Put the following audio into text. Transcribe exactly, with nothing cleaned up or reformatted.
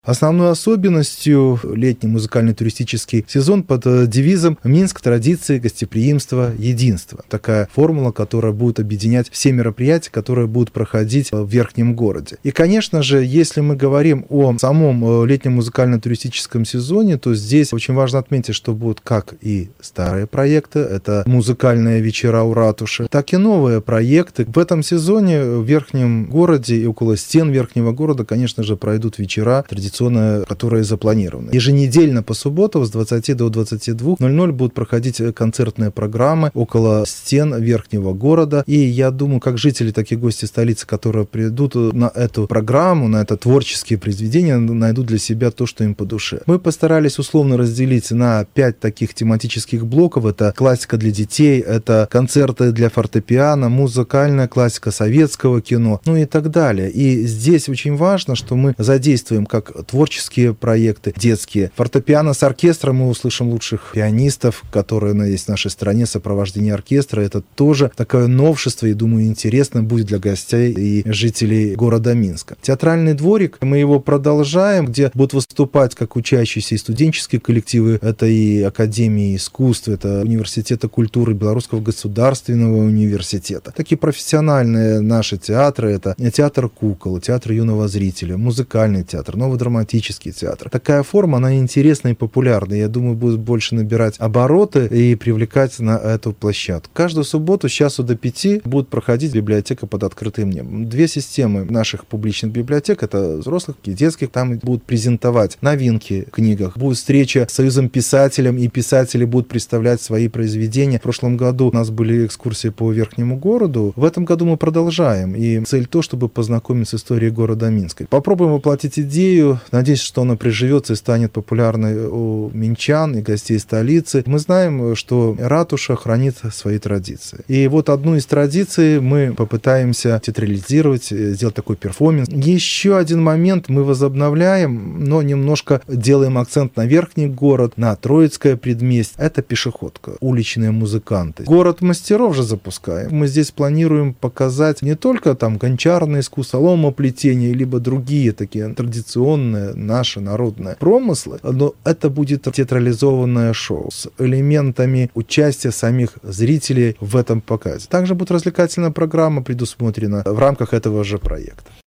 Основной особенностью летний музыкальный туристический сезон под девизом «Минск. Традиции, гостеприимство, единство». Такая формула, которая будет объединять все мероприятия, которые будут проходить в верхнем городе. И, конечно же, если мы говорим о самом летнем музыкально-туристическом сезоне, то здесь очень важно отметить, что будут как и старые проекты, это музыкальные вечера у ратуши, так и новые проекты. В этом сезоне в верхнем городе и около стен верхнего города, конечно же, пройдут вечера традиционные, которые запланированы. Еженедельно по субботам с двадцати до двадцати двух ноль-ноль будут проходить концертные программы около стен верхнего города. И я думаю, как жители, так и гости столицы, которые придут на эту программу, на это творческие произведения, найдут для себя то, что им по душе. Мы постарались условно разделить на пять таких тематических блоков. Это классика для детей, это концерты для фортепиано, музыкальная классика советского кино, ну и так далее. И здесь очень важно, что мы задействуем как творческие проекты детские. Фортепиано с оркестром, мы услышим лучших пианистов, которые есть в нашей стране, сопровождение оркестра. Это тоже такое новшество, и, думаю, интересно будет для гостей и жителей города Минска. Театральный дворик, мы его продолжаем, где будут выступать как учащиеся и студенческие коллективы. Это и Академия искусств, это Университета культуры Белорусского государственного университета. Такие профессиональные наши театры, это театр кукол, театр юного зрителя, музыкальный театр, новый драматический театр. Такая форма, она интересна и популярна. Я думаю, будет больше набирать обороты и привлекать на эту площадку. Каждую субботу с часу до пяти будет проходить библиотека под открытым небом. Две системы наших публичных библиотек, это взрослых и детских, там будут презентовать новинки в книгах. Будет встреча с Союзом писателем, и писатели будут представлять свои произведения. В прошлом году у нас были экскурсии по верхнему городу. В этом году мы продолжаем. И цель то, чтобы познакомить с историей города Минска. Попробуем воплотить идею. Надеюсь, что она приживется и станет популярной у минчан и гостей столицы. Мы знаем, что ратуша хранит свои традиции. И вот одну из традиций мы попытаемся театрализировать, сделать такой перформанс. Еще один момент мы возобновляем, но немножко делаем акцент на верхний город, на Троицкое предместье. Это пешеходка, уличные музыканты. Город мастеров же запускаем. Мы здесь планируем показать не только там гончарное искусство, ломоплетение, либо другие такие традиционные наши народные промыслы, но это будет театрализованное шоу с элементами участия самих зрителей в этом показе. Также будет развлекательная программа предусмотрена в рамках этого же проекта.